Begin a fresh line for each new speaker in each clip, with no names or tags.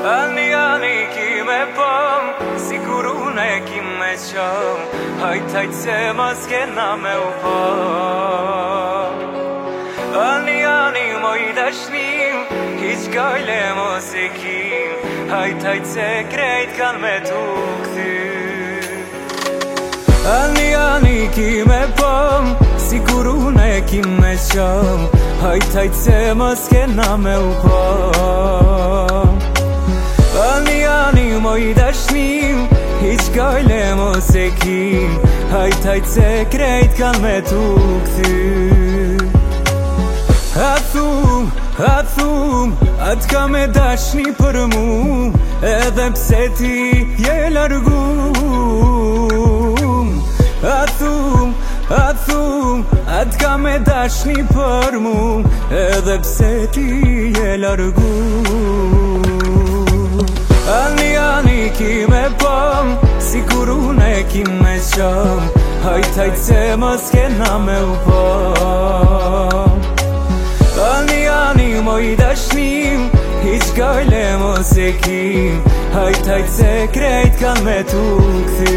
אני כי מפעם סיכורונה כי משם הייתה צא מסכנה מאופם אני מוידשנים היץ' גאילה מוסיקים הייתה צא קרית כאן מתוקתי אני כי מפעם סיכורונה כי משם הייתה צא מסכנה מאופם אני מוידשנים היץ' גאילה מוסיקים הייתה צא קרית כאן מתוקתי Athum, ad kame dashni për mu Edhe pse ti je largum Athum, ad kame dashni për mu Edhe pse ti je largum Ani ki me pam Sigurune ki me qam Hajtajt se mës kena me u pam Ani mojdashnim Hiç gajle mosekim Hajtajt se krejt kan me tu këthy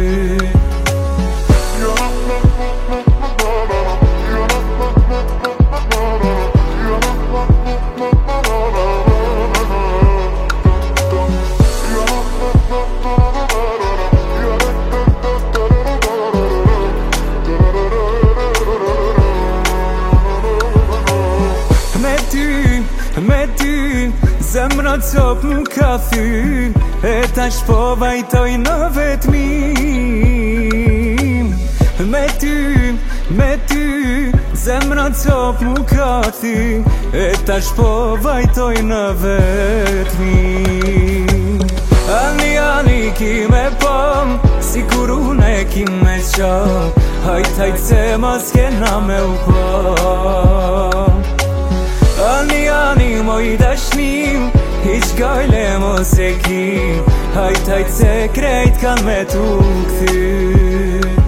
Me ty, zemra cop më ka thy E tash po vajtoj në vetmim Me ty, zemra cop më ka thy E tash po vajtoj në vetmim Ani ki me pam Sigurune ki me qam Hajtajt se mas kena me u pam Ani mojdashnim Hiç gajle mosekim Hajtajt se krejt kan me tu këthy